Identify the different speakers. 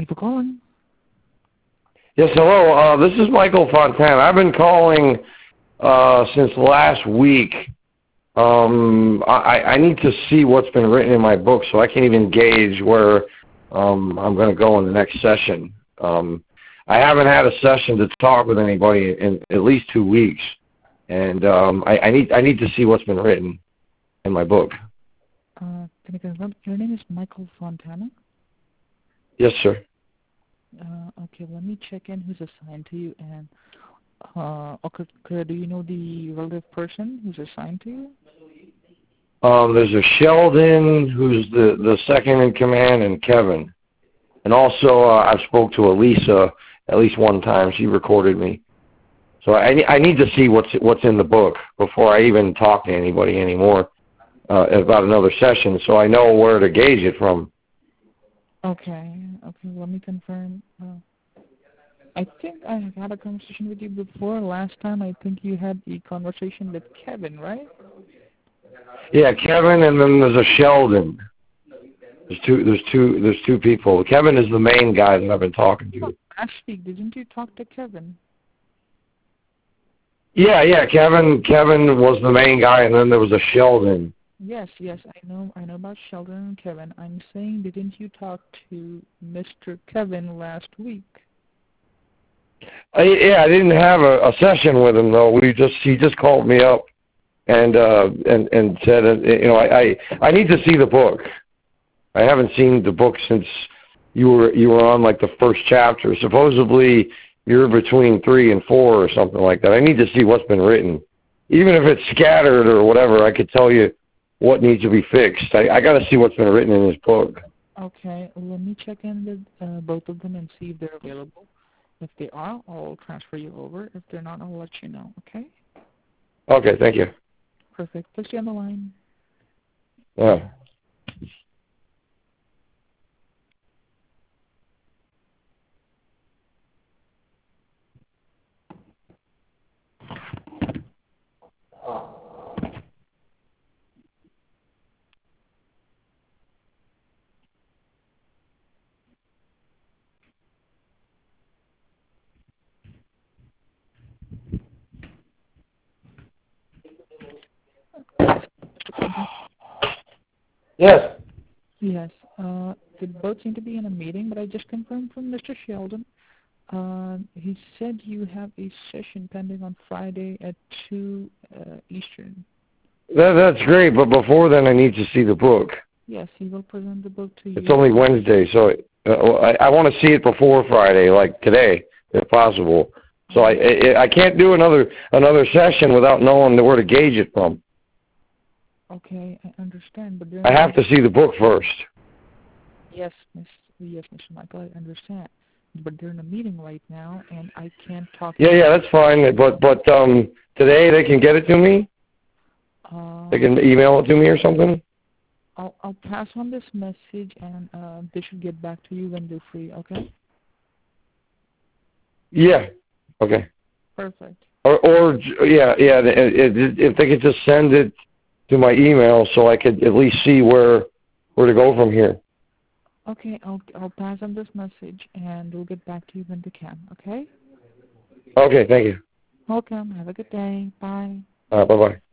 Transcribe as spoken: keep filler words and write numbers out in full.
Speaker 1: for calling.
Speaker 2: Yes, hello. Uh, this is Michael Fontana. I've been calling uh, since last week. Um, I, I need to see what's been written in my book, so I can even gauge where um, I'm going to go in the next session. Um, I haven't had a session to talk with anybody in at least two weeks, and um, I, I need I need to see what's been written in my book.
Speaker 1: Uh, can you confirm your name is Michael Fontana?
Speaker 2: Yes, sir.
Speaker 1: Uh, okay, let me check in who's assigned to you, and uh, okay, okay, do you know the relative person who's assigned to you?
Speaker 2: Um, there's a Sheldon who's the, the second in command, and Kevin. And also, uh, I've spoke to Elisa at least one time. She recorded me. So I, I need to see what's what's in the book before I even talk to anybody anymore uh, about another session, so I know where to gauge it from.
Speaker 1: Okay, okay, let me confirm. Uh, I think I have had a conversation with you before. Last time, I think you had the conversation with Kevin, right?
Speaker 2: Yeah, Kevin, and then there's a Sheldon. There's two. There's two. There's two people. Kevin is the main guy that I've been talking to.
Speaker 1: Last week, didn't you talk to Kevin?
Speaker 2: Yeah, yeah. Kevin. Kevin was the main guy, and then there was a Sheldon.
Speaker 1: Yes, yes, I know. I know about Sheldon and Kevin. I'm saying, didn't you talk to Mister Kevin last week?
Speaker 2: I, yeah, I didn't have a, a session with him though. We just he just called me up and uh, and and said, uh, you know, I, I I need to see the book. I haven't seen the book since you were you were on like the first chapter. Supposedly you're between three and four or something like that. I need to see what's been written, even if it's scattered or whatever. I could tell you what needs to be fixed. I, I got to see what's been written in this book.
Speaker 1: Okay, let me check in with uh, both of them and see if they're available. If they are, I'll transfer you over. If they're not, I'll let you know, okay?
Speaker 2: Okay, thank you.
Speaker 1: Perfect. Please stay on the line.
Speaker 2: Yeah. Yes.
Speaker 1: Yes, uh, they both seem to be in a meeting, but I just confirmed from Mister Sheldon. Uh, he said you have a session pending on Friday at two uh, Eastern.
Speaker 2: That, that's great, but before then I need to see the book.
Speaker 1: Yes, he will present the book to you.
Speaker 2: It's only Wednesday, so uh, I, I want to see it before Friday, like today, if possible. So I, I I can't do another another session without knowing where to gauge it from.
Speaker 1: Okay, I understand, but
Speaker 2: I have to see the book first.
Speaker 1: Yes, Miss Yes, Mister Michael, I understand, but they're in a meeting right now, and I can't talk.
Speaker 2: Yeah, yeah, that's fine. But but um, today they can get it to me.
Speaker 1: Uh,
Speaker 2: They can email it to me or something.
Speaker 1: I'll I'll pass on this message, and uh, they should get back to you when they're free. Okay.
Speaker 2: Yeah. Okay.
Speaker 1: Perfect.
Speaker 2: Or or yeah yeah if they could just send it to my email so I could at least see where where to go from here.
Speaker 1: Okay, I'll I'll pass on this message, and we'll get back to you when they can. Okay.
Speaker 2: Okay. Thank you.
Speaker 1: Welcome. Have a good day. Bye.
Speaker 2: Uh, bye bye.